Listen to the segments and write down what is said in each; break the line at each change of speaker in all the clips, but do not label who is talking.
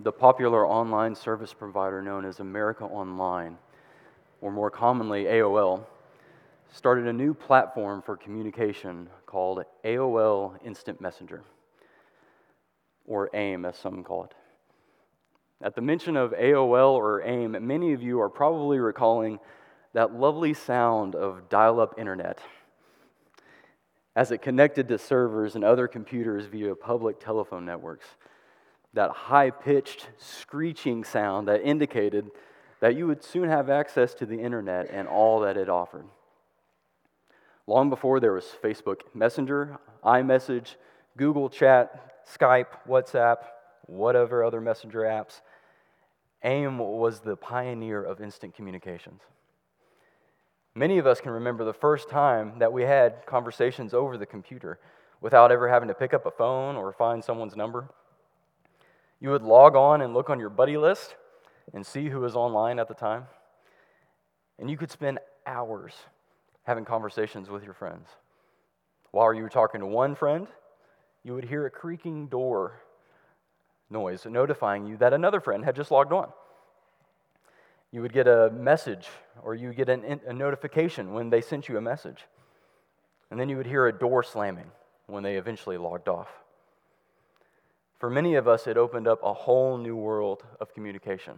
The popular online service provider known as America Online, or more commonly AOL, started a new platform for communication called AOL Instant Messenger, or AIM as some call it. At the mention of AOL or AIM, many of you are probably recalling that lovely sound of dial-up internet as it connected to servers and other computers via public telephone networks. That high-pitched, screeching sound that indicated that you would soon have access to the internet and all that it offered. Long before there was Facebook Messenger, iMessage, Google Chat, Skype, WhatsApp, whatever other messenger apps, AIM was the pioneer of instant communications. Many of us can remember the first time that we had conversations over the computer without ever having to pick up a phone or find someone's number. You would log on and look on your buddy list and see who was online at the time. And you could spend hours having conversations with your friends. While you were talking to one friend, you would hear a creaking door noise notifying you that another friend had just logged on. You would get a message, or you would get a notification when they sent you a message. And then you would hear a door slamming when they eventually logged off. For many of us, it opened up a whole new world of communication.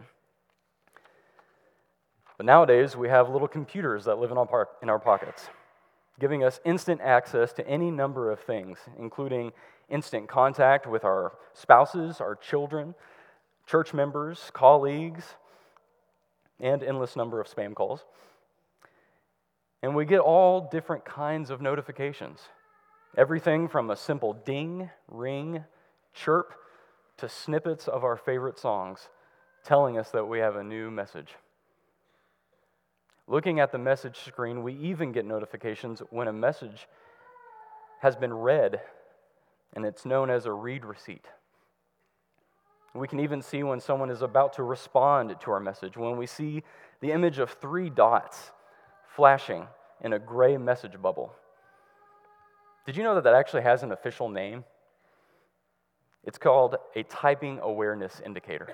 But nowadays, we have little computers that live in our pockets, giving us instant access to any number of things, including instant contact with our spouses, our children, church members, colleagues, and endless number of spam calls. And we get all different kinds of notifications. Everything from a simple ding, ring, chirp, to snippets of our favorite songs telling us that we have a new message. Looking at the message screen, we even get notifications when a message has been read, and it's known as a read receipt. We can even see when someone is about to respond to our message, when we see the image of 3 dots flashing in a gray message bubble. Did you know that that actually has an official name? It's called a typing awareness indicator.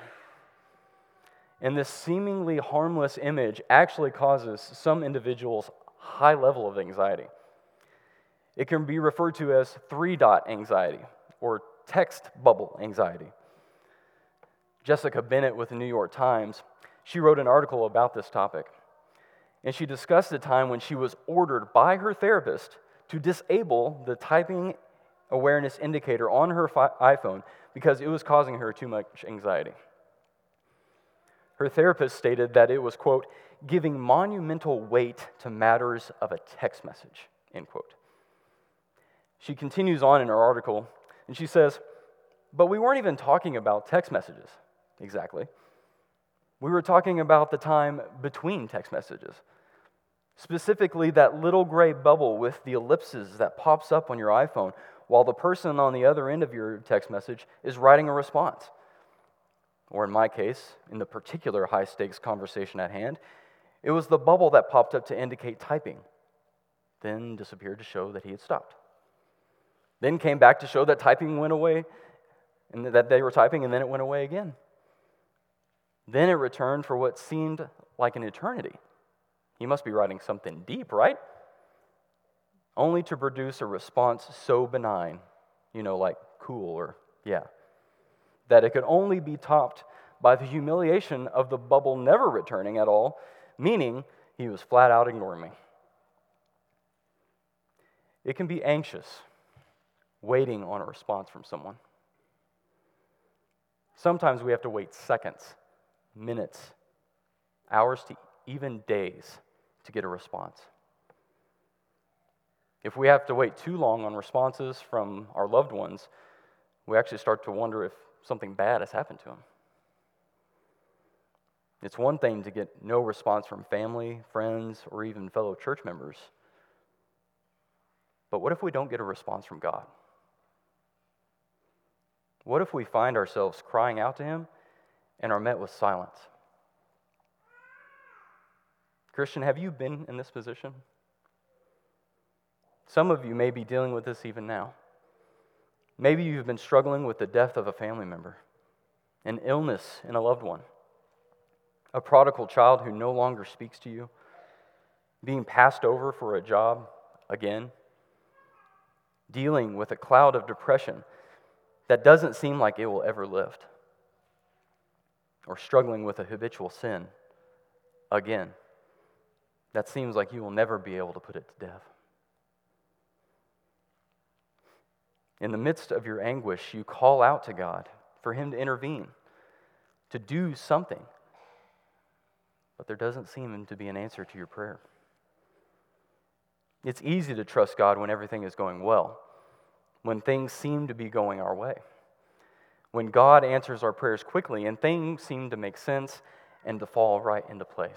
And this seemingly harmless image actually causes some individuals high level of anxiety. It can be referred to as 3-dot anxiety or text bubble anxiety. Jessica Bennett with the New York Times, she wrote an article about this topic. And she discussed a time when she was ordered by her therapist to disable the typing awareness indicator on her iPhone because it was causing her too much anxiety. Her therapist stated that it was, quote, giving monumental weight to matters of a text message, end quote. She continues on in her article, and she says, but we weren't even talking about text messages, exactly. We were talking about the time between text messages, specifically that little gray bubble with the ellipses that pops up on your iPhone while the person on the other end of your text message is writing a response. Or in my case, in the particular high-stakes conversation at hand, it was the bubble that popped up to indicate typing, then disappeared to show that he had stopped. Then came back to show that typing went away, and that they were typing, and then it went away again. Then it returned for what seemed like an eternity. He must be writing something deep, right? Only to produce a response so benign, like cool or yeah, that it could only be topped by the humiliation of the bubble never returning at all, meaning he was flat out ignoring me. It can be anxious, waiting on a response from someone. Sometimes we have to wait seconds, minutes, hours to even days to get a response. If we have to wait too long on responses from our loved ones, we actually start to wonder if something bad has happened to them. It's one thing to get no response from family, friends, or even fellow church members. But what if we don't get a response from God? What if we find ourselves crying out to Him and are met with silence? Christian, have you been in this position? Some of you may be dealing with this even now. Maybe you've been struggling with the death of a family member. an illness in a loved one, a prodigal child who no longer speaks to you, being passed over for a job again, dealing with a cloud of depression that doesn't seem like it will ever lift, or struggling with a habitual sin again that seems like you will never be able to put it to death. In the midst of your anguish, you call out to God for Him to intervene, to do something, but there doesn't seem to be an answer to your prayer. It's easy to trust God when everything is going well, when things seem to be going our way, when God answers our prayers quickly and things seem to make sense and to fall right into place.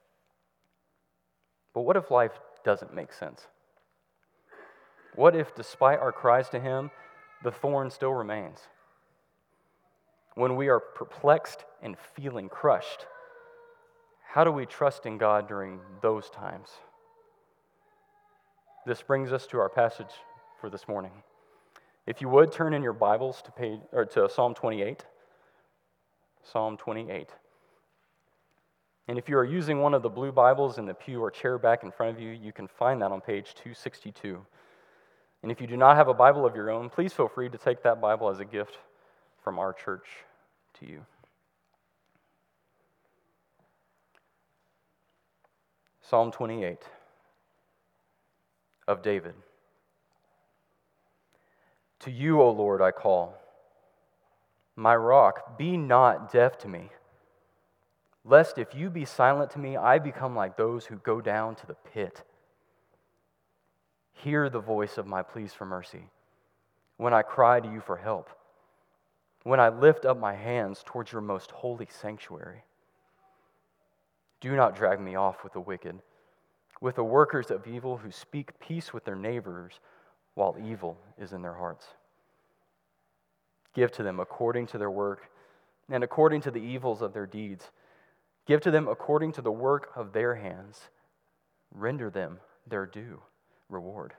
But what if life doesn't make sense? What if, despite our cries to Him, the thorn still remains? When we are perplexed and feeling crushed, how do we trust in God during those times? This brings us to our passage for this morning. If you would, turn in your Bibles to Psalm 28. Psalm 28. And if you are using one of the blue Bibles in the pew or chair back in front of you, you can find that on page 262. And if you do not have a Bible of your own, please feel free to take that Bible as a gift from our church to you. Psalm 28 of David. To you, O Lord, I call. My rock, be not deaf to me. Lest if you be silent to me, I become like those who go down to the pit. Hear the voice of my pleas for mercy when I cry to you for help, when I lift up my hands towards your most holy sanctuary. Do not drag me off with the wicked, with the workers of evil who speak peace with their neighbors while evil is in their hearts. Give to them according to their work and according to the evils of their deeds. Give to them according to the work of their hands. Render them their due reward.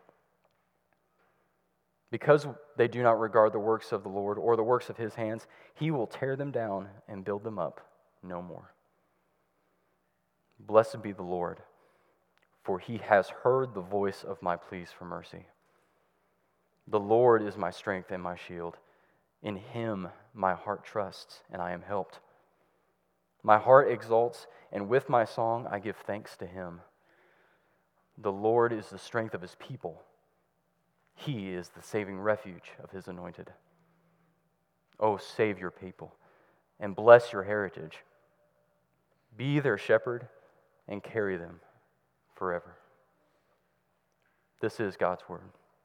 Because they do not regard the works of the Lord or the works of His hands, He will tear them down and build them up no more. Blessed be the Lord, for He has heard the voice of my pleas for mercy. The Lord is my strength and my shield. In Him my heart trusts, and I am helped. My heart exalts, and with my song I give thanks to Him. The Lord is the strength of His people. He is the saving refuge of His anointed. Oh, save your people, and bless your heritage. Be their shepherd, and carry them forever. This is God's word.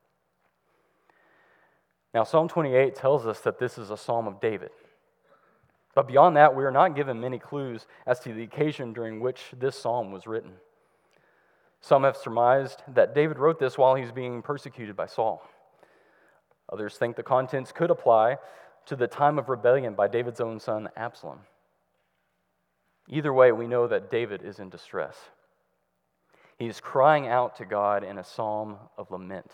Now, Psalm 28 tells us that this is a psalm of David. But beyond that, we are not given many clues as to the occasion during which this psalm was written. Some have surmised that David wrote this while he's being persecuted by Saul. Others think the contents could apply to the time of rebellion by David's own son, Absalom. Either way, we know that David is in distress. He is crying out to God in a psalm of lament.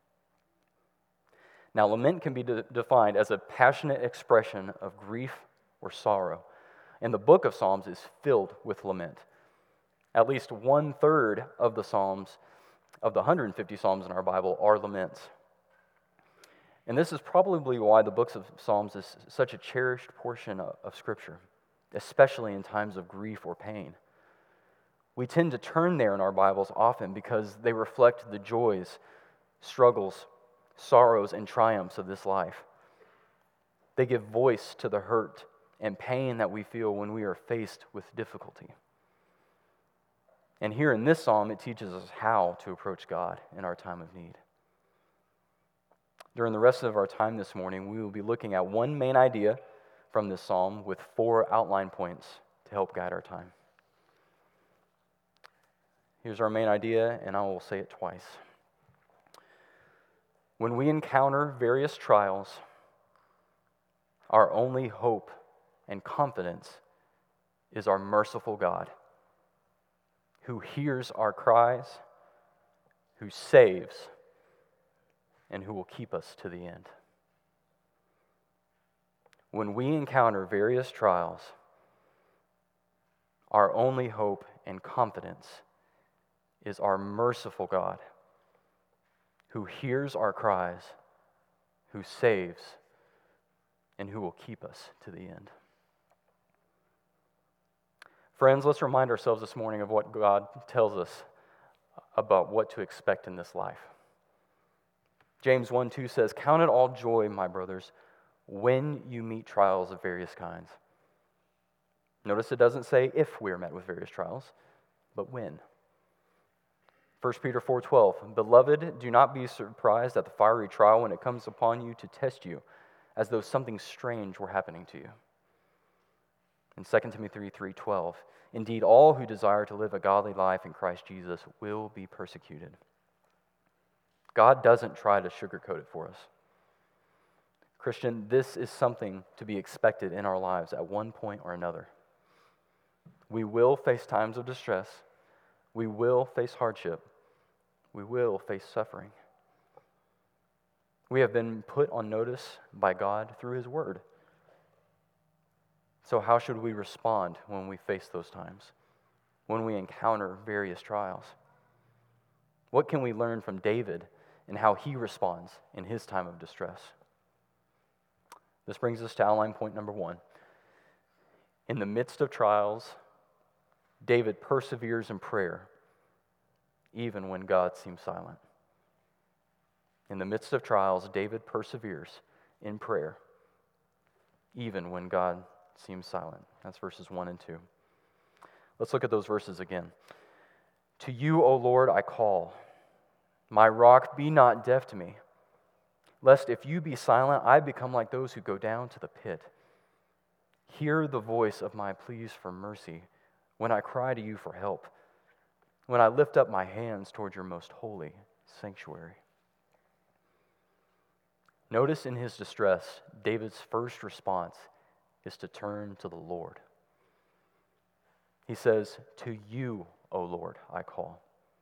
Now, lament can be defined as a passionate expression of grief or sorrow. And the book of Psalms is filled with lament. At least 1/3 of the Psalms, of the 150 Psalms in our Bible, are laments. And this is probably why the books of Psalms is such a cherished portion of Scripture, especially in times of grief or pain. We tend to turn there in our Bibles often because they reflect the joys, struggles, sorrows, and triumphs of this life. They give voice to the hurt and pain that we feel when we are faced with difficulty. And here in this psalm, it teaches us how to approach God in our time of need. During the rest of our time this morning, we will be looking at one main idea from this psalm with 4 outline points to help guide our time. Here's our main idea, and I will say it twice. When we encounter various trials, our only hope and confidence is our merciful God, who hears our cries, who saves, and who will keep us to the end. when we encounter various trials, our only hope and confidence is our merciful God, who hears our cries, who saves, and who will keep us to the end. Friends, let's remind ourselves this morning of what God tells us about what to expect in this life. James 1:2 says, "Count it all joy, my brothers, when you meet trials of various kinds." Notice it doesn't say if we are met with various trials, but when. 1 Peter 4:12, "Beloved, do not be surprised at the fiery trial when it comes upon you to test you, as though something strange were happening to you." In 2 Timothy 3:12, "Indeed, all who desire to live a godly life in Christ Jesus will be persecuted." God doesn't try to sugarcoat it for us. Christian, this is something to be expected in our lives at one point or another. We will face times of distress. We will face hardship. We will face suffering. We have been put on notice by God through His Word. So how should we respond when we face those times, when we encounter various trials? What can we learn from David and how he responds in his time of distress? This brings us to outline point number 1. In the midst of trials, David perseveres in prayer, even when God seems silent. In the midst of trials, David perseveres in prayer, even when God seems silent. That's verses 1 and 2. Let's look at those verses again. "To you, O Lord, I call. My rock, be not deaf to me. Lest if you be silent, I become like those who go down to the pit. Hear the voice of my pleas for mercy when I cry to you for help, when I lift up my hands toward your most holy sanctuary." Notice in his distress, David's first response is to turn to the Lord. He says, "To you, O Lord, I call."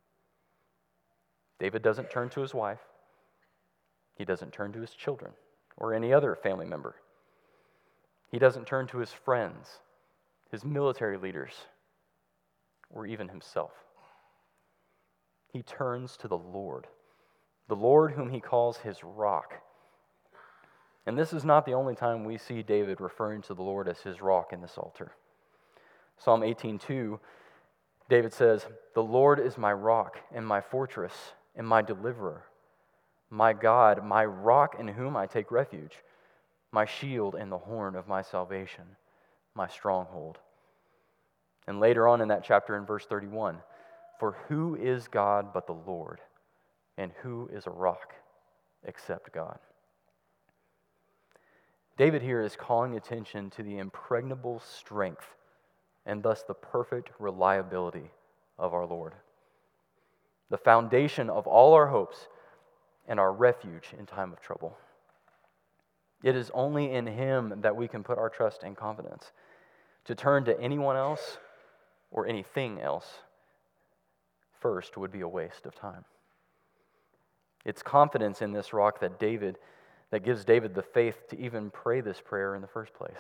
David doesn't turn to his wife. He doesn't turn to his children or any other family member. He doesn't turn to his friends, his military leaders, or even himself. He turns to the Lord whom he calls his rock. And this is not the only time we see David referring to the Lord as his rock in this psalter. Psalm 18:2, David says, "The Lord is my rock and my fortress and my deliverer, my God, my rock in whom I take refuge, my shield and the horn of my salvation, my stronghold." And later on in that chapter in verse 31, "For who is God but the Lord, and who is a rock except God?" David here is calling attention to the impregnable strength and thus the perfect reliability of our Lord, the foundation of all our hopes and our refuge in time of trouble. It is only in Him that we can put our trust and confidence. To turn to anyone else or anything else first would be a waste of time. It's confidence in this rock that gives David the faith to even pray this prayer in the first place.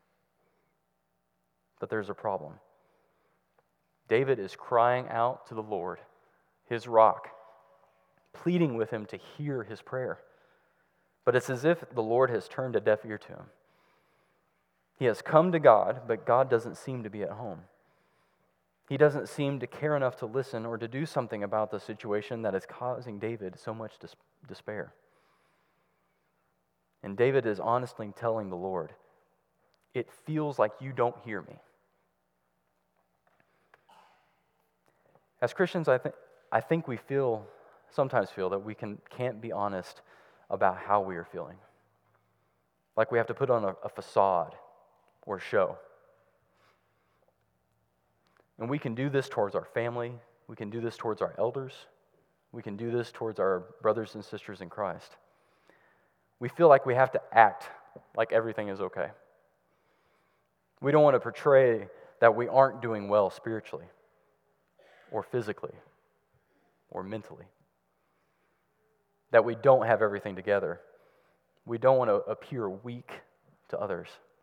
But there's a problem. David is crying out to the Lord, his rock, pleading with him to hear his prayer. But it's as if the Lord has turned a deaf ear to him. He has come to God, but God doesn't seem to be at home. He doesn't seem to care enough to listen or to do something about the situation that is causing David so much despair. And David is honestly telling the Lord, "It feels like you don't hear me." As Christians, I think we sometimes feel that we can't be honest about how we are feeling. Like we have to put on a facade or show. And we can do this towards our family. We can do this towards our elders. We can do this towards our brothers and sisters in Christ. We feel like we have to act like everything is okay. We don't want to portray that we aren't doing well spiritually or physically or mentally, that we don't have everything together. We don't want to appear weak, to others.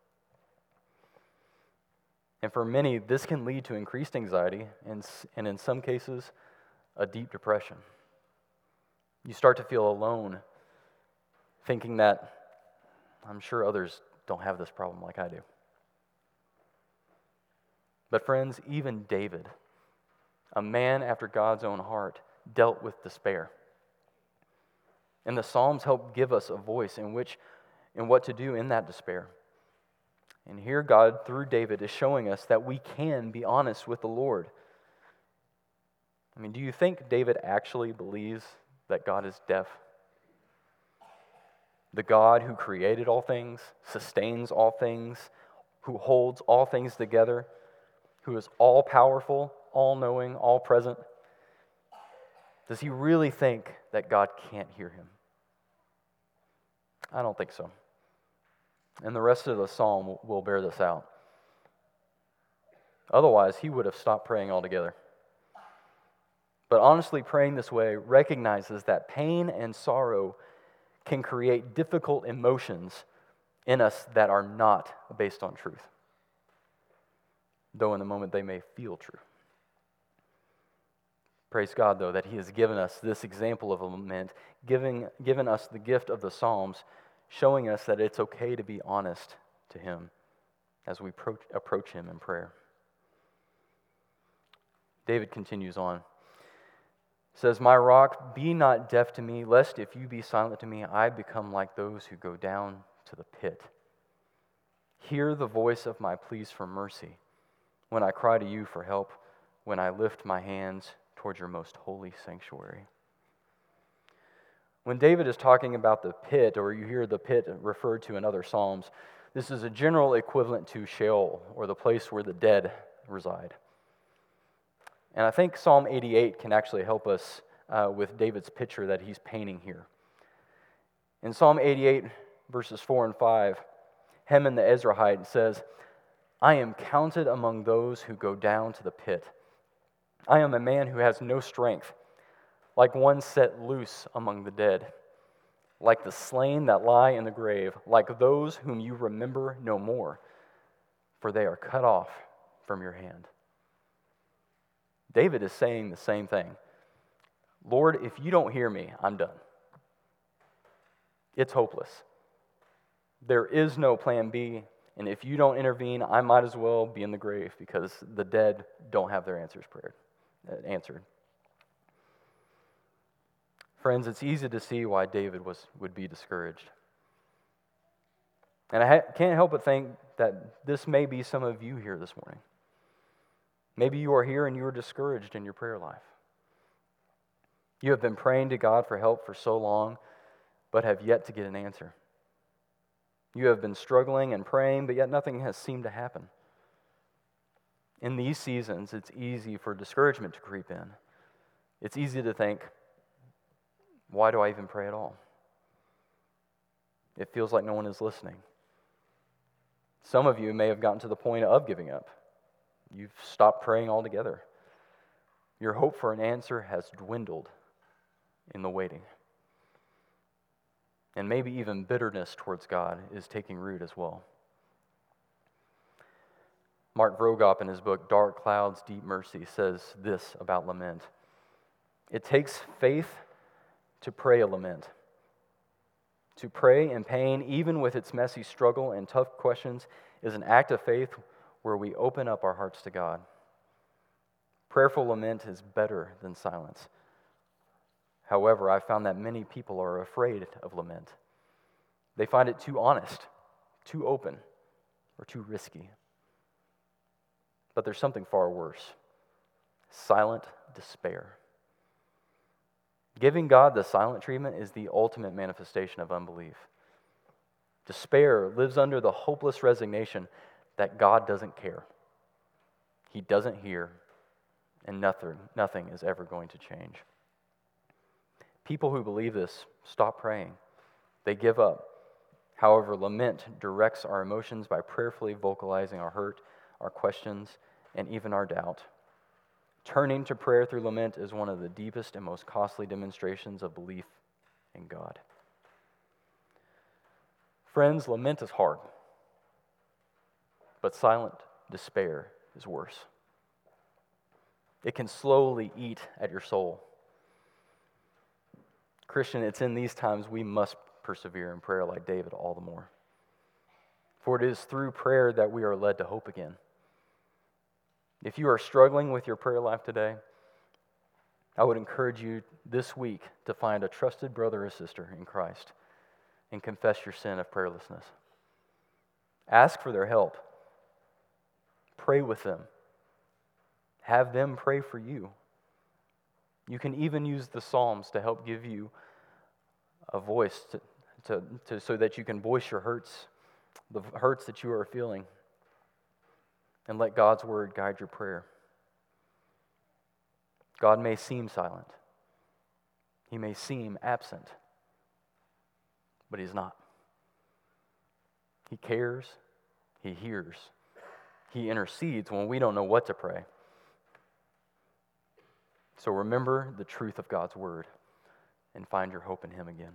And for many, this can lead to increased anxiety and in some cases, a deep depression. You start to feel alone, thinking that I'm sure others don't have this problem like I do. But friends, even David, a man after God's own heart, dealt with despair. And the Psalms help give us a voice in what to do in that despair. And here God, through David, is showing us that we can be honest with the Lord. I mean, do you think David actually believes that God is deaf? The God who created all things, sustains all things, who holds all things together, who is all-powerful, all-knowing, all-present. Does he really think that God can't hear him? I don't think so. And the rest of the psalm will bear this out. Otherwise, he would have stopped praying altogether. But honestly, praying this way recognizes that pain and sorrow can create difficult emotions in us that are not based on truth, though in the moment they may feel true. Praise God, though, that he has given us this example of a lament, given us the gift of the Psalms, showing us that it's okay to be honest to him as we approach him in prayer. David continues on. Says, "My rock, be not deaf to me, lest if you be silent to me, I become like those who go down to the pit. Hear the voice of my pleas for mercy, when I cry to you for help, when I lift my hands towards your most holy sanctuary." When David is talking about the pit, or you hear the pit referred to in other Psalms, this is a general equivalent to Sheol, or the place where the dead reside. And I think Psalm 88 can actually help us with David's picture that he's painting here. In Psalm 88, verses 4 and 5, Heman the Ezrahite says, "I am counted among those who go down to the pit. I am a man who has no strength, like one set loose among the dead, like the slain that lie in the grave, like those whom you remember no more, for they are cut off from your hand." David is saying the same thing. Lord, if you don't hear me, I'm done. It's hopeless. There is no plan B, and if you don't intervene, I might as well be in the grave because the dead don't have their answered. Friends, it's easy to see why David would be discouraged. And I can't help but think that this may be some of you here this morning. Maybe you are here and you are discouraged in your prayer life. You have been praying to God for help for so long, but have yet to get an answer. You have been struggling and praying, but yet nothing has seemed to happen. In these seasons, it's easy for discouragement to creep in. It's easy to think, why do I even pray at all? It feels like no one is listening. Some of you may have gotten to the point of giving up. You've stopped praying altogether. Your hope for an answer has dwindled in the waiting. And maybe even bitterness towards God is taking root as well. Mark Vroegop, in his book, Dark Clouds, Deep Mercy, says this about lament. It takes faith to pray a lament. To pray in pain, even with its messy struggle and tough questions, is an act of faith where we open up our hearts to God. Prayerful lament is better than silence. However, I found that many people are afraid of lament. They find it too honest, too open, or too risky. But there's something far worse: silent despair. Giving God the silent treatment is the ultimate manifestation of unbelief. Despair lives under the hopeless resignation that God doesn't care. He doesn't hear, and nothing is ever going to change. People who believe this stop praying. They give up. However, lament directs our emotions by prayerfully vocalizing our hurt, our questions, and even our doubt. Turning to prayer through lament is one of the deepest and most costly demonstrations of belief in God. Friends, lament is hard. but silent despair is worse. It can slowly eat at your soul. Christian, it's in these times we must persevere in prayer like David all the more. For it is through prayer that we are led to hope again. If you are struggling with your prayer life today, I would encourage you this week to find a trusted brother or sister in Christ and confess your sin of prayerlessness. Ask for their help. Pray with them. Have them pray for you. You can even use the Psalms to help give you a voice so that you can voice your hurts, the hurts that you are feeling, and let God's word guide your prayer. God may seem silent. He may seem absent, but He's not. He cares. He hears. He intercedes when we don't know what to pray. So remember the truth of God's word and find your hope in Him again.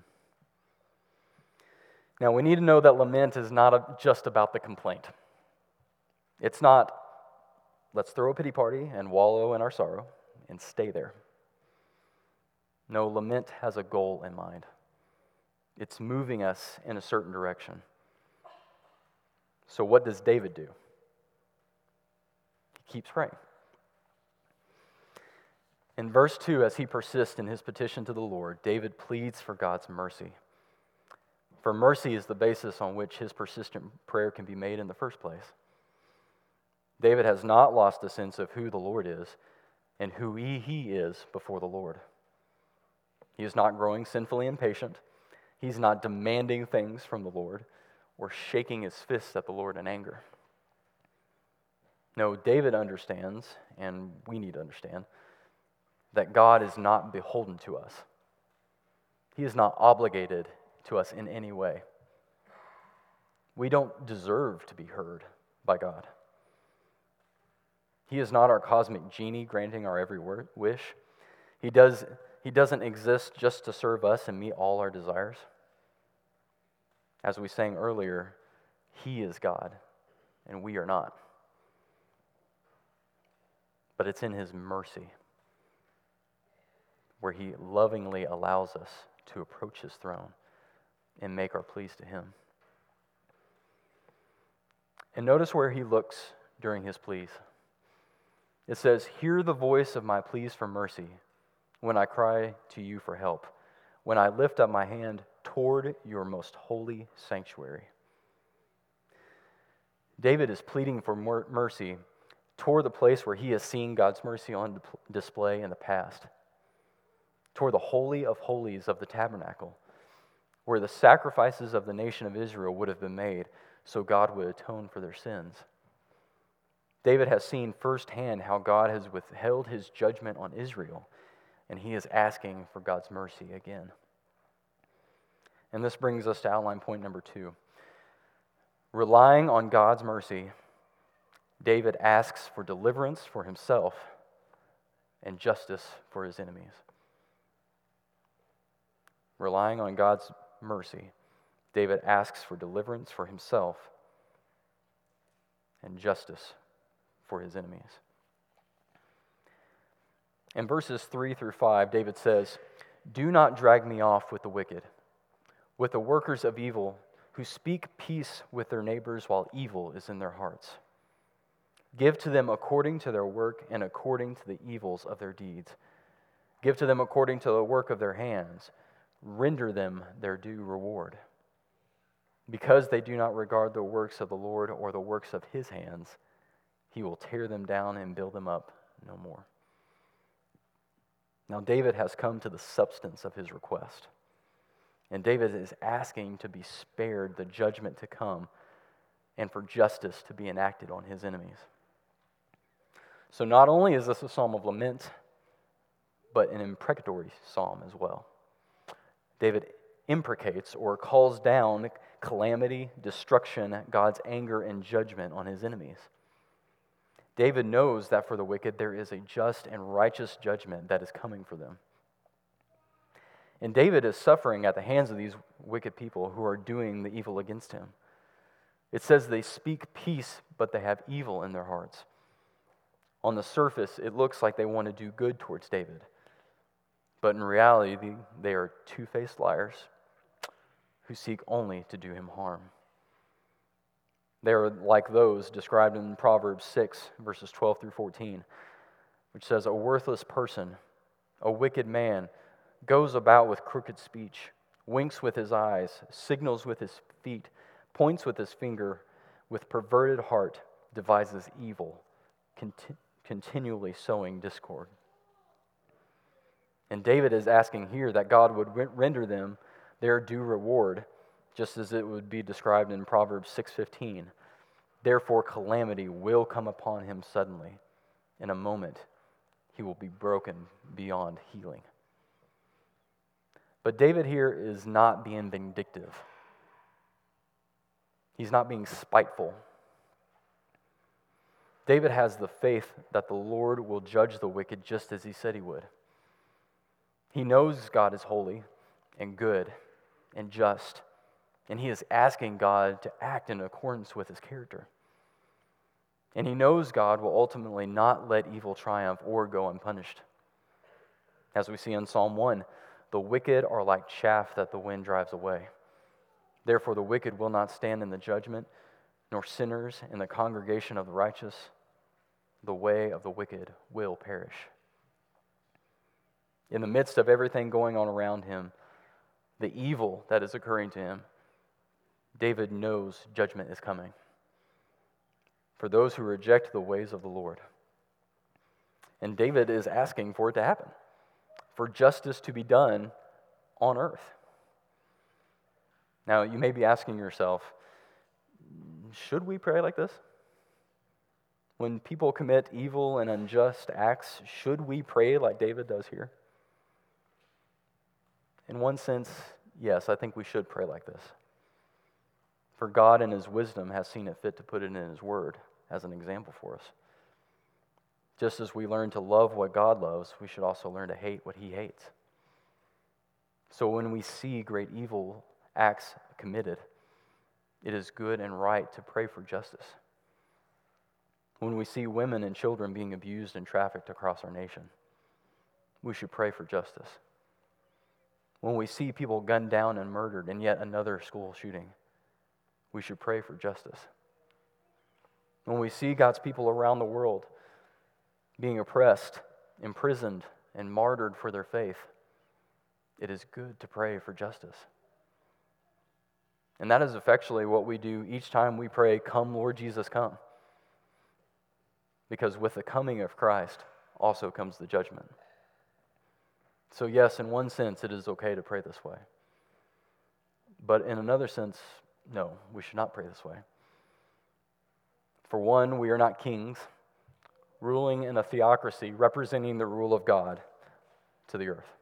Now, we need to know that lament is not just about the complaint. It's not, let's throw a pity party and wallow in our sorrow and stay there. No, lament has a goal in mind. It's moving us in a certain direction. So what does David do? He keeps praying. In verse 2, as he persists in his petition to the Lord, David pleads for God's mercy. For mercy is the basis on which his persistent prayer can be made in the first place. David has not lost a sense of who the Lord is and who he is before the Lord. He is not growing sinfully impatient. He's not demanding things from the Lord or shaking his fists at the Lord in anger. No, David understands, and we need to understand, that God is not beholden to us. He is not obligated to us in any way. We don't deserve to be heard by God. He is not our cosmic genie granting our every wish. He doesn't exist just to serve us and meet all our desires. As we sang earlier, He is God, and we are not. But it's in His mercy where He lovingly allows us to approach His throne and make our pleas to Him. And notice where He looks during His pleas. It says, "Hear the voice of my pleas for mercy when I cry to you for help, when I lift up my hand toward your most holy sanctuary." David is pleading for mercy toward the place where he has seen God's mercy on display in the past, toward the Holy of Holies of the tabernacle, where the sacrifices of the nation of Israel would have been made so God would atone for their sins. David has seen firsthand how God has withheld His judgment on Israel, and he is asking for God's mercy again. And this brings us to outline point number 2. Relying on God's mercy, David asks for deliverance for himself and justice for his enemies. Relying on God's mercy, David asks for deliverance for himself and justice for his enemies. In verses 3 through 5, David says, "Do not drag me off with the wicked, with the workers of evil, who speak peace with their neighbors while evil is in their hearts. Give to them according to their work and according to the evils of their deeds. Give to them according to the work of their hands. Render them their due reward. Because they do not regard the works of the Lord or the works of His hands, He will tear them down and build them up no more." Now, David has come to the substance of his request. And David is asking to be spared the judgment to come and for justice to be enacted on his enemies. So not only is this a psalm of lament, but an imprecatory psalm as well. David imprecates or calls down calamity, destruction, God's anger and judgment on his enemies. David knows that for the wicked there is a just and righteous judgment that is coming for them. And David is suffering at the hands of these wicked people who are doing the evil against him. It says they speak peace, but they have evil in their hearts. On the surface, it looks like they want to do good towards David. But in reality, they are two-faced liars who seek only to do him harm. They are like those described in Proverbs 6, verses 12 through 14, which says, "A worthless person, a wicked man, goes about with crooked speech, winks with his eyes, signals with his feet, points with his finger, with perverted heart, devises evil, continually sowing discord." And David is asking here that God would render them their due reward, just as it would be described in Proverbs 6:15. Therefore calamity will come upon him suddenly. In a moment, he will be broken beyond healing. But David here is not being vindictive. He's not being spiteful. David has the faith that the Lord will judge the wicked just as he said he would. He knows God is holy and good and just, and he is asking God to act in accordance with his character. And he knows God will ultimately not let evil triumph or go unpunished. As we see in Psalm 1, the wicked are like chaff that the wind drives away. Therefore the wicked will not stand in the judgment, nor sinners in the congregation of the righteous. The way of the wicked will perish. In the midst of everything going on around him, the evil that is occurring to him, David knows judgment is coming for those who reject the ways of the Lord. And David is asking for it to happen, for justice to be done on earth. Now, you may be asking yourself, should we pray like this? When people commit evil and unjust acts, should we pray like David does here? In one sense, yes, I think we should pray like this. For God in his wisdom has seen it fit to put it in his word as an example for us. Just as we learn to love what God loves, we should also learn to hate what he hates. So when we see great evil acts committed, it is good and right to pray for justice. When we see women and children being abused and trafficked across our nation, we should pray for justice. When we see people gunned down and murdered in yet another school shooting, we should pray for justice. When we see God's people around the world being oppressed, imprisoned, and martyred for their faith, it is good to pray for justice. And that is effectually what we do each time we pray, "Come, Lord Jesus, come." Because with the coming of Christ also comes the judgment. So yes, in one sense, it is okay to pray this way. But in another sense, no, we should not pray this way. For one, we are not kings, ruling in a theocracy representing the rule of God to the earth.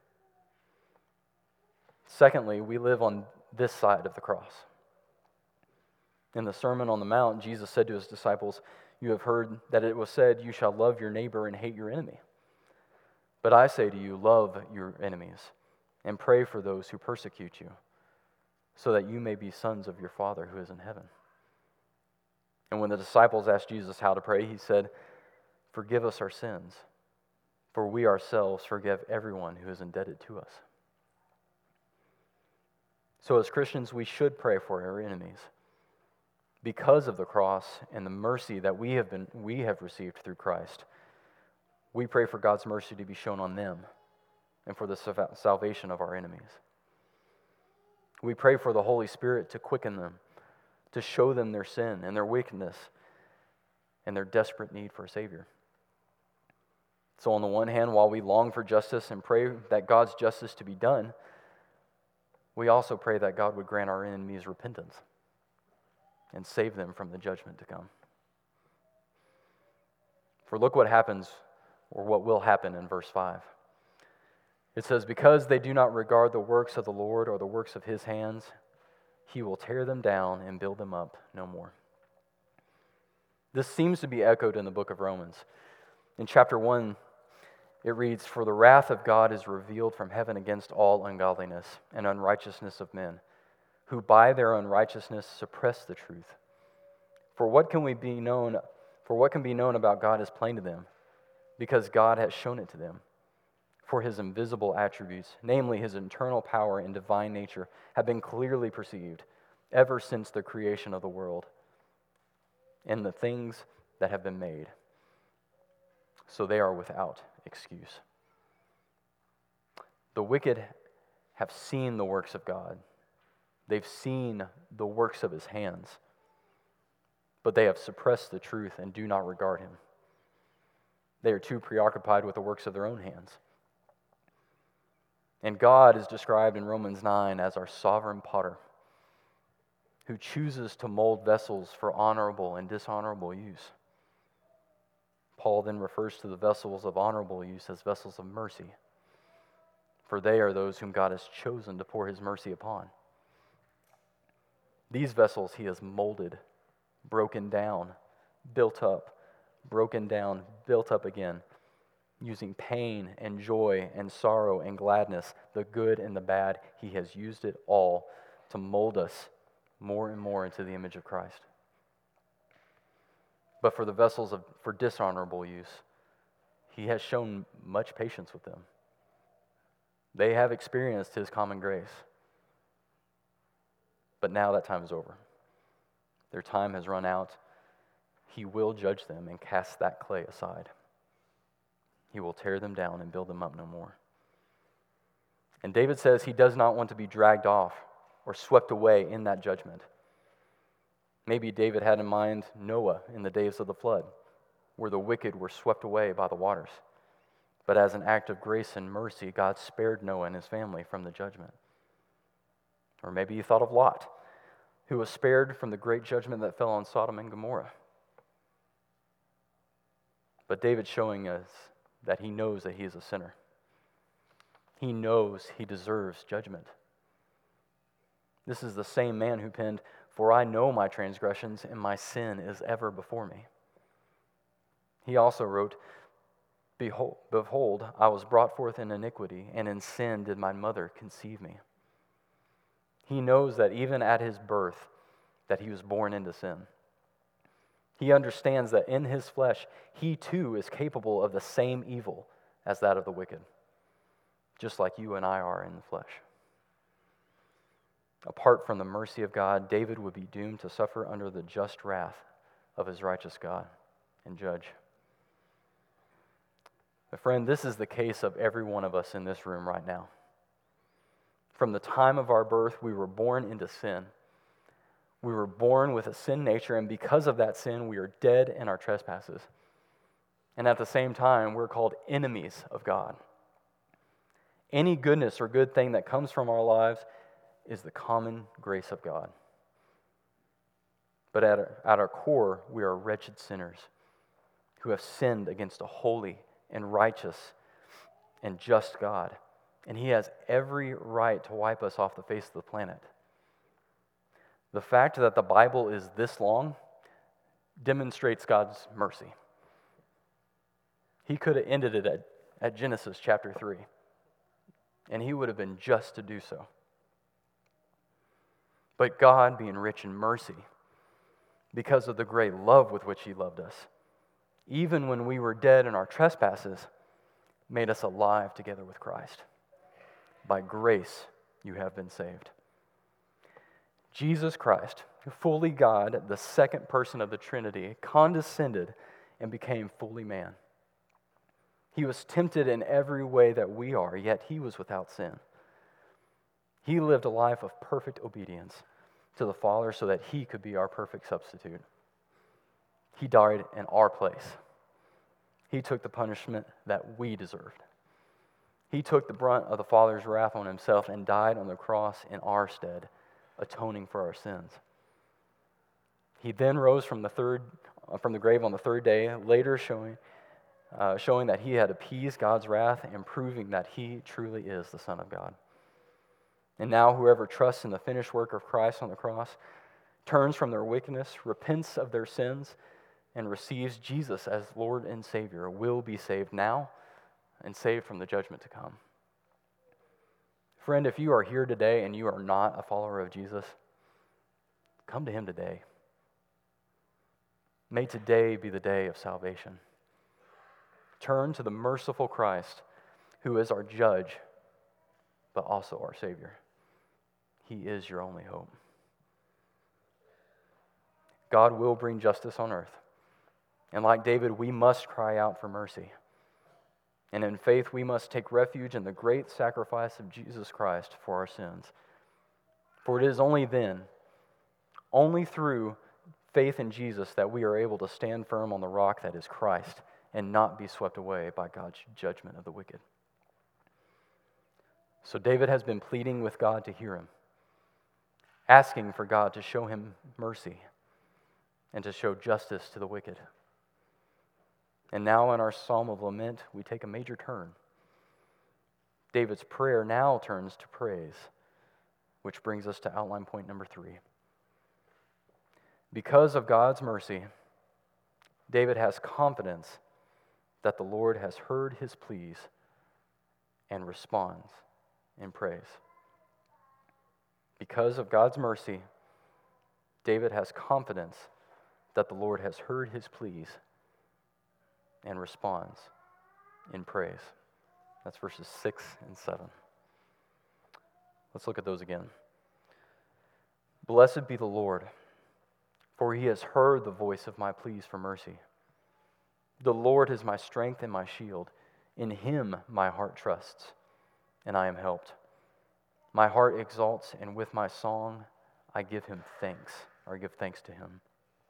Secondly, we live on this side of the cross. In the Sermon on the Mount, Jesus said to his disciples, "You have heard that it was said, 'You shall love your neighbor and hate your enemy.' But I say to you, love your enemies and pray for those who persecute you, so that you may be sons of your Father who is in heaven." And when the disciples asked Jesus how to pray, he said, "Forgive us our sins, for we ourselves forgive everyone who is indebted to us." So as Christians, we should pray for our enemies. Because of the cross and the mercy that we have received through Christ, we pray for God's mercy to be shown on them and for the salvation of our enemies. We pray for the Holy Spirit to quicken them, to show them their sin and their wickedness and their desperate need for a Savior. So on the one hand, while we long for justice and pray that God's justice to be done, we also pray that God would grant our enemies repentance and save them from the judgment to come. For look what happens, or what will happen in verse 5. It says, "Because they do not regard the works of the Lord or the works of his hands, he will tear them down and build them up no more." This seems to be echoed in the book of Romans. In chapter 1, it reads, "For the wrath of God is revealed from heaven against all ungodliness and unrighteousness of men, who by their unrighteousness suppress the truth. For what can be known about God is plain to them, because God has shown it to them. For his invisible attributes, namely his eternal power and divine nature, have been clearly perceived ever since the creation of the world and the things that have been made. So they are without excuse. The wicked have seen the works of God. They've seen the works of his hands, but they have suppressed the truth and do not regard him. They are too preoccupied with the works of their own hands. And God is described in Romans 9 as our sovereign potter, who chooses to mold vessels for honorable and dishonorable use. Paul then refers to the vessels of honorable use as vessels of mercy, for they are those whom God has chosen to pour his mercy upon. These vessels he has molded, broken down, built up, broken down, built up again, using pain and joy and sorrow and gladness, the good and the bad. He has used it all to mold us more and more into the image of Christ. But for the vessels for dishonorable use, he has shown much patience with them. They have experienced his common grace. But now that time is over. Their time has run out. He will judge them and cast that clay aside. He will tear them down and build them up no more. And David says he does not want to be dragged off or swept away in that judgment. Maybe David had in mind Noah in the days of the flood, where the wicked were swept away by the waters. But as an act of grace and mercy, God spared Noah and his family from the judgment. Or maybe you thought of Lot, who was spared from the great judgment that fell on Sodom and Gomorrah. But David's showing us that he knows that he is a sinner. He knows he deserves judgment. This is the same man who penned, "For I know my transgressions, and my sin is ever before me." He also wrote, Behold, I was brought forth in iniquity, and in sin did my mother conceive me." He knows that even at his birth, that he was born into sin. He understands that in his flesh, he too is capable of the same evil as that of the wicked, just like you and I are in the flesh. Apart from the mercy of God, David would be doomed to suffer under the just wrath of his righteous God and judge. My friend, this is the case of every one of us in this room right now. From the time of our birth, we were born into sin. We were born with a sin nature, and because of that sin, we are dead in our trespasses. And at the same time, we're called enemies of God. Any goodness or good thing that comes from our lives is the common grace of God. But at our core, we are wretched sinners who have sinned against a holy and righteous and just God. And he has every right to wipe us off the face of the planet. The fact that the Bible is this long demonstrates God's mercy. He could have ended it at Genesis chapter 3, and he would have been just to do so. But God, being rich in mercy, because of the great love with which he loved us, even when we were dead in our trespasses, made us alive together with Christ. By grace you have been saved. Jesus Christ, fully God, the second person of the Trinity, condescended and became fully man. He was tempted in every way that we are, yet he was without sin. He lived a life of perfect obedience to the Father so that he could be our perfect substitute. He died in our place. He took the punishment that we deserved. He took the brunt of the Father's wrath on himself and died on the cross in our stead, atoning for our sins. He then rose from the grave on the third day, later showing that he had appeased God's wrath and proving that he truly is the Son of God. And now whoever trusts in the finished work of Christ on the cross, turns from their wickedness, repents of their sins, and receives Jesus as Lord and Savior will be saved now and saved from the judgment to come. Friend, if you are here today and you are not a follower of Jesus, come to him today. May today be the day of salvation. Turn to the merciful Christ, who is our judge, but also our Savior. He is your only hope. God will bring justice on earth. And like David, we must cry out for mercy. And in faith, we must take refuge in the great sacrifice of Jesus Christ for our sins. For it is only then, only through faith in Jesus, that we are able to stand firm on the rock that is Christ and not be swept away by God's judgment of the wicked. So David has been pleading with God to hear him, asking for God to show him mercy and to show justice to the wicked. And now in our Psalm of Lament, we take a major turn. David's prayer now turns to praise, which brings us to outline point number 3. Because of God's mercy, David has confidence that the Lord has heard his pleas and responds in praise. Because of God's mercy, David has confidence that the Lord has heard his pleas and responds in praise. That's verses 6 and 7. Let's look at those again. Blessed be the Lord, for he has heard the voice of my pleas for mercy. The Lord is my strength and my shield. In him my heart trusts, and I am helped. My heart exalts, and with my song I give him thanks, or give thanks to him.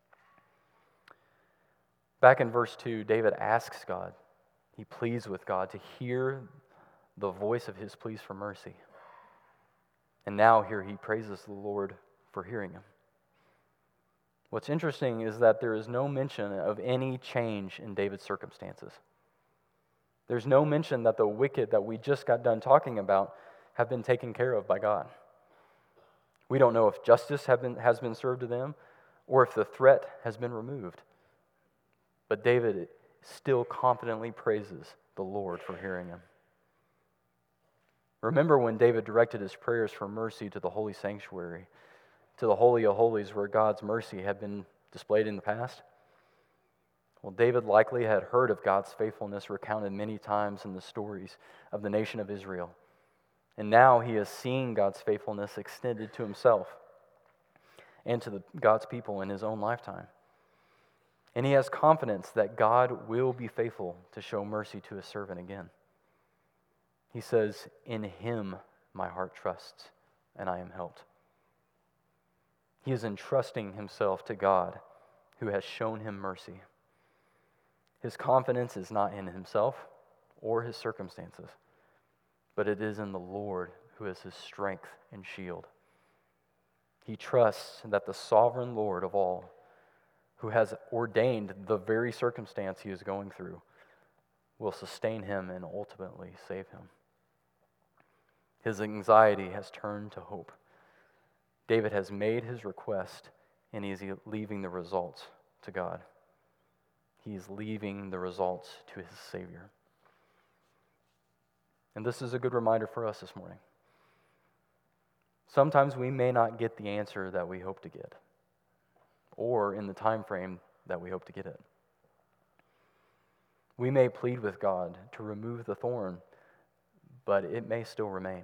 Back in verse 2, David asks God, he pleads with God to hear the voice of his pleas for mercy. And now here he praises the Lord for hearing him. What's interesting is that there is no mention of any change in David's circumstances. There's no mention that the wicked that we just got done talking about have been taken care of by God. We don't know if justice has been served to them or if the threat has been removed. But David still confidently praises the Lord for hearing him. Remember when David directed his prayers for mercy to the holy sanctuary, to the Holy of Holies where God's mercy had been displayed in the past? Well, David likely had heard of God's faithfulness recounted many times in the stories of the nation of Israel. And now he is seeing God's faithfulness extended to himself and to God's people in his own lifetime. And he has confidence that God will be faithful to show mercy to his servant again. He says, in him my heart trusts, and I am helped. He is entrusting himself to God, who has shown him mercy. His confidence is not in himself or his circumstances, but it is in the Lord, who is his strength and shield. He trusts that the sovereign Lord of all, who has ordained the very circumstance he is going through, will sustain him and ultimately save him. His anxiety has turned to hope. David has made his request, and he is leaving the results to God. He is leaving the results to his Savior. And this is a good reminder for us this morning. Sometimes we may not get the answer that we hope to get, or in the time frame that we hope to get it. We may plead with God to remove the thorn, but it may still remain.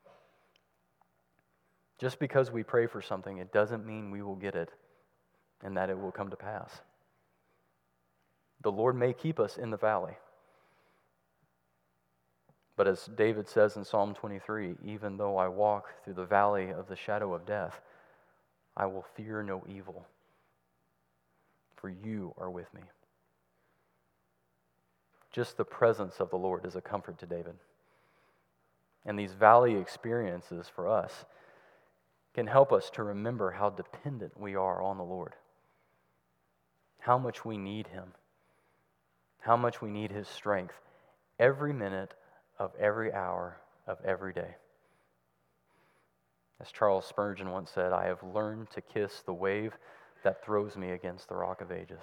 Just because we pray for something, it doesn't mean we will get it and that it will come to pass. The Lord may keep us in the valley. But as David says in Psalm 23, even though I walk through the valley of the shadow of death, I will fear no evil, for you are with me. Just the presence of the Lord is a comfort to David. And these valley experiences for us can help us to remember how dependent we are on the Lord, how much we need him, how much we need his strength every minute of every hour of every day. As Charles Spurgeon once said, I have learned to kiss the wave that throws me against the rock of ages.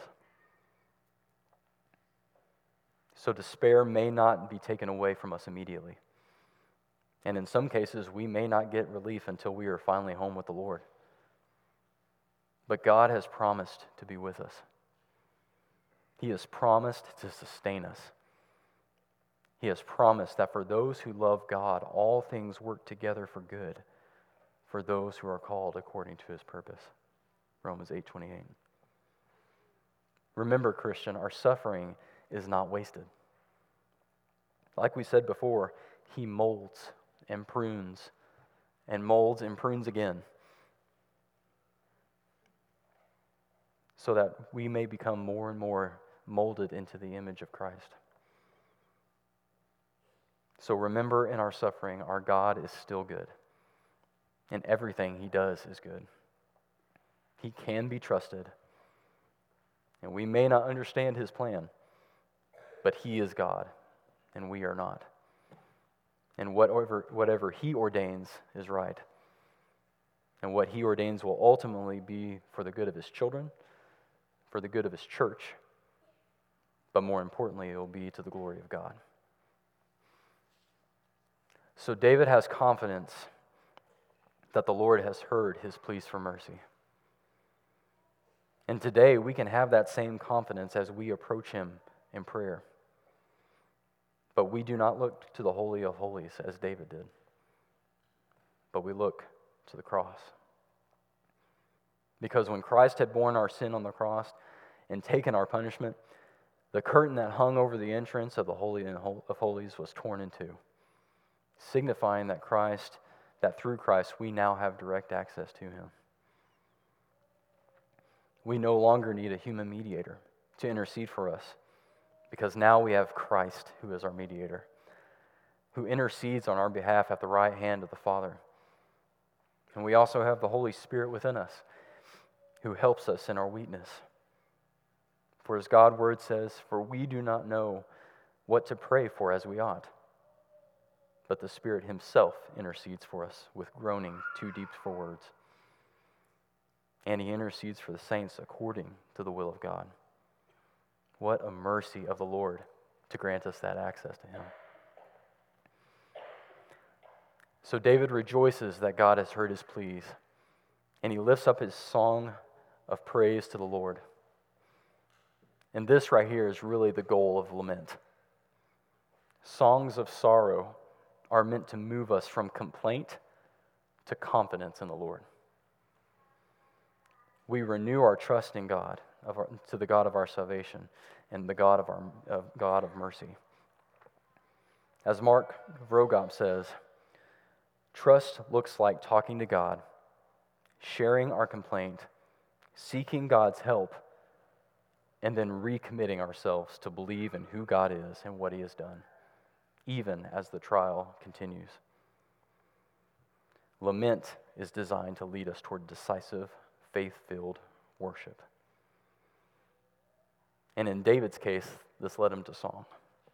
So despair may not be taken away from us immediately. And in some cases, we may not get relief until we are finally home with the Lord. But God has promised to be with us. He has promised to sustain us. He has promised that for those who love God, all things work together for good, for those who are called according to his purpose. Romans 8:28. Remember, Christian, our suffering is not wasted. Like we said before, he molds and prunes and molds and prunes again so that we may become more and more molded into the image of Christ. So remember, in our suffering, our God is still good, and everything he does is good. He can be trusted, and we may not understand his plan, but he is God, and we are not. And whatever he ordains is right. And what he ordains will ultimately be for the good of his children, for the good of his church, but more importantly, it will be to the glory of God. So David has confidence that the Lord has heard his pleas for mercy. And today we can have that same confidence as we approach him in prayer. But we do not look to the Holy of Holies as David did, but we look to the cross. Because when Christ had borne our sin on the cross and taken our punishment, the curtain that hung over the entrance of the Holy of Holies was torn in two, signifying that through Christ we now have direct access to him. We no longer need a human mediator to intercede for us, because now we have Christ who is our mediator, who intercedes on our behalf at the right hand of the Father. And we also have the Holy Spirit within us, who helps us in our weakness. For as God's word says, for we do not know what to pray for as we ought, but the Spirit himself intercedes for us with groaning too deep for words. And he intercedes for the saints according to the will of God. What a mercy of the Lord to grant us that access to him. So David rejoices that God has heard his pleas, and he lifts up his song of praise to the Lord. And this right here is really the goal of lament. Songs of sorrow are meant to move us from complaint to confidence in the Lord. We renew our trust in God, to the God of our salvation and the God of mercy. As Mark Vrogop says, trust looks like talking to God, sharing our complaint, seeking God's help, and then recommitting ourselves to believe in who God is and what he has done, even as the trial continues. Lament is designed to lead us toward decisive, faith-filled worship. And in David's case, this led him to song.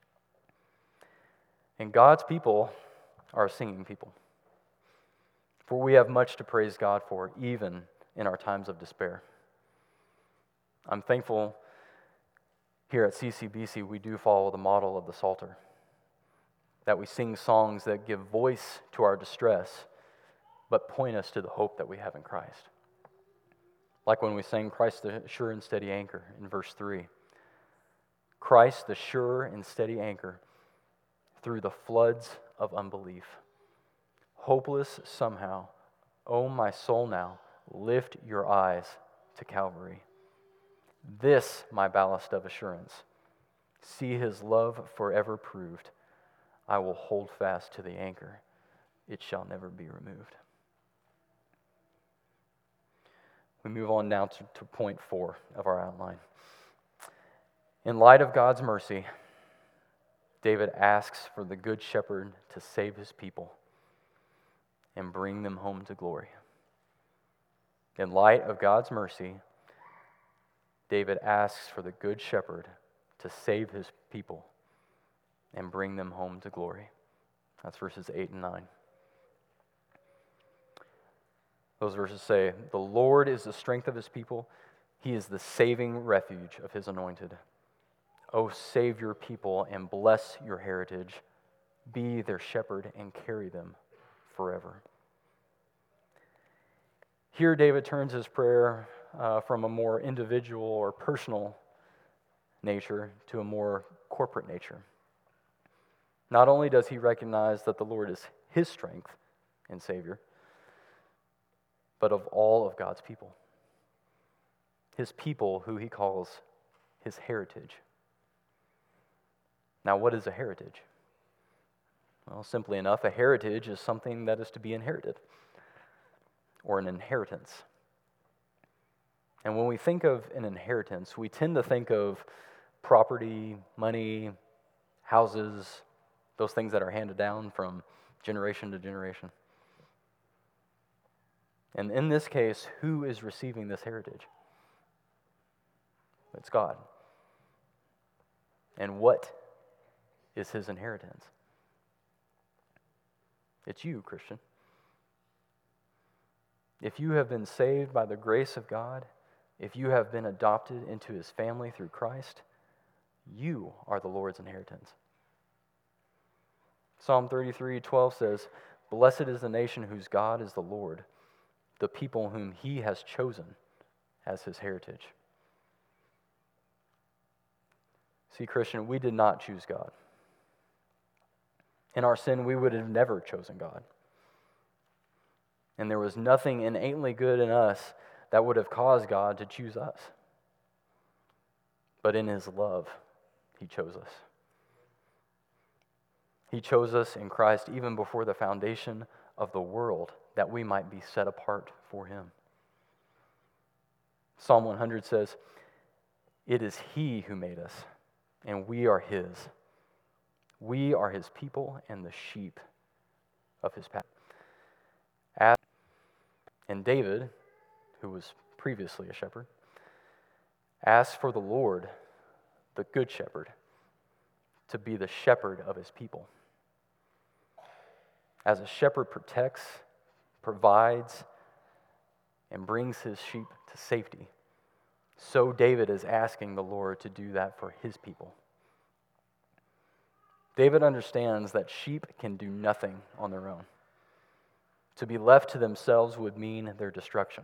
And God's people are a singing people. For we have much to praise God for, even in our times of despair. I'm thankful here at CCBC we do follow the model of the Psalter, that we sing songs that give voice to our distress, but point us to the hope that we have in Christ. Like when we sang Christ the sure and steady anchor in verse 3. Christ the sure and steady anchor through the floods of unbelief. Hopeless somehow, oh my soul now, lift your eyes to Calvary. This my ballast of assurance. See his love forever proved. I will hold fast to the anchor. It shall never be removed. We move on now to point 4 of our outline. In light of God's mercy, David asks for the Good Shepherd to save his people and bring them home to glory. In light of God's mercy, David asks for the Good Shepherd to save his people and bring them home to glory. That's verses 8 and 9. Those verses say, the Lord is the strength of his people. He is the saving refuge of his anointed. O save your people and bless your heritage. Be their shepherd and carry them forever. Here David turns his prayer from a more individual or personal nature to a more corporate nature. Not only does he recognize that the Lord is his strength and Savior, but of all of God's people. His people who he calls his heritage. Now, what is a heritage? Well, simply enough, a heritage is something that is to be inherited, or an inheritance. And when we think of an inheritance, we tend to think of property, money, houses, those things that are handed down from generation to generation. And in this case, who is receiving this heritage? It's God. And what is his inheritance? It's you, Christian. If you have been saved by the grace of God, if you have been adopted into his family through Christ, you are the Lord's inheritance. Psalm 33:12 says, "Blessed is the nation whose God is the Lord, the people whom he has chosen as his heritage." See, Christian, we did not choose God. In our sin, we would have never chosen God. And there was nothing innately good in us that would have caused God to choose us. But in his love, he chose us. He chose us in Christ even before the foundation of the world, that we might be set apart for him. Psalm 100 says, "It is he who made us, and we are his. We are his people and the sheep of his pasture." And David, who was previously a shepherd, asked for the Lord, the good shepherd, to be the shepherd of his people. As a shepherd protects, provides, and brings his sheep to safety, so David is asking the Lord to do that for his people. David understands that sheep can do nothing on their own. To be left to themselves would mean their destruction.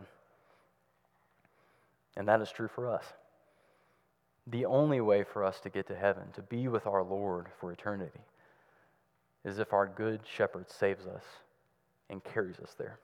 And that is true for us. The only way for us to get to heaven, to be with our Lord for eternity, is if our good shepherd saves us and carries us there.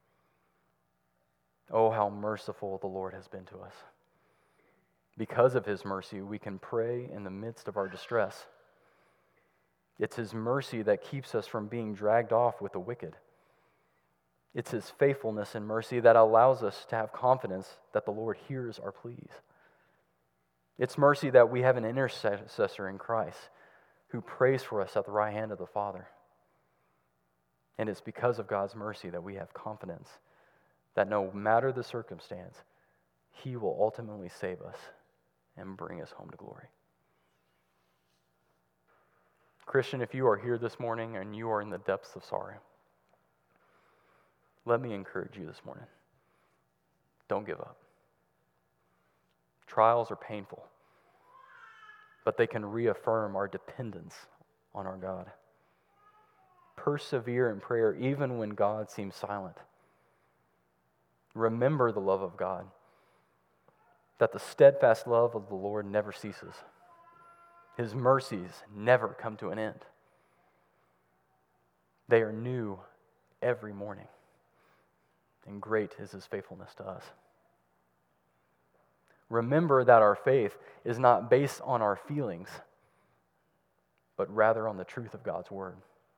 Oh, how merciful the Lord has been to us. Because of his mercy, we can pray in the midst of our distress. It's his mercy that keeps us from being dragged off with the wicked. It's his faithfulness and mercy that allows us to have confidence that the Lord hears our pleas. It's mercy that we have an intercessor in Christ who prays for us at the right hand of the Father. And it's because of God's mercy that we have confidence that no matter the circumstance, he will ultimately save us and bring us home to glory. Christian, if you are here this morning and you are in the depths of sorrow, let me encourage you this morning. Don't give up. Trials are painful, but they can reaffirm our dependence on our God. Persevere in prayer even when God seems silent. Remember the love of God, that the steadfast love of the Lord never ceases. His mercies never come to an end. They are new every morning, and great is his faithfulness to us. Remember that our faith is not based on our feelings, but rather on the truth of God's word.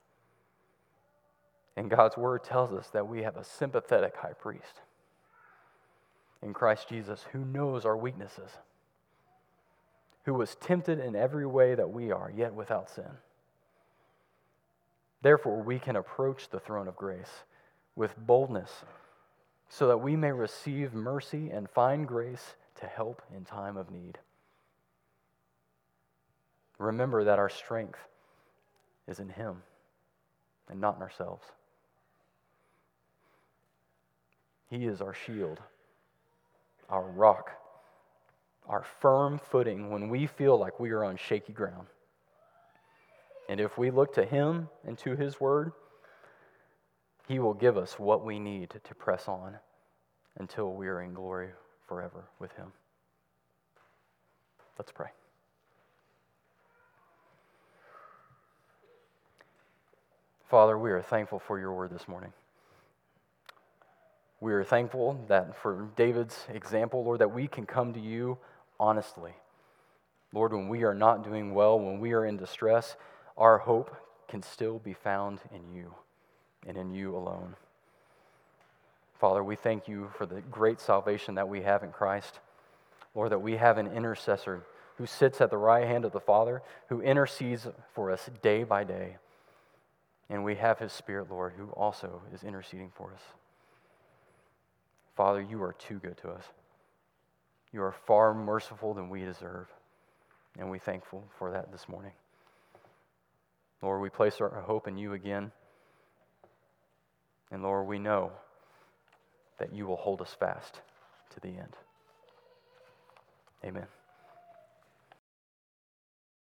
And God's word tells us that we have a sympathetic high priest in Christ Jesus who knows our weaknesses, who was tempted in every way that we are, yet without sin. Therefore, we can approach the throne of grace with boldness so that we may receive mercy and find grace to help in time of need. Remember that our strength is in him and not in ourselves. He is our shield, our rock, our firm footing when we feel like we are on shaky ground. And if we look to him and to his word, he will give us what we need to press on until we are in glory forever with him. Let's pray. Father, we are thankful for your word this morning. We are thankful that for David's example, Lord, that we can come to you honestly. Lord, when we are not doing well, when we are in distress, our hope can still be found in you and in you alone. Father, we thank you for the great salvation that we have in Christ. Lord, that we have an intercessor who sits at the right hand of the Father, who intercedes for us day by day. And we have his Spirit, Lord, who also is interceding for us. Father, you are too good to us. You are far merciful than we deserve. And we're thankful for that this morning. Lord, we place our hope in you again. And Lord, we know that you will hold us fast to the end. Amen.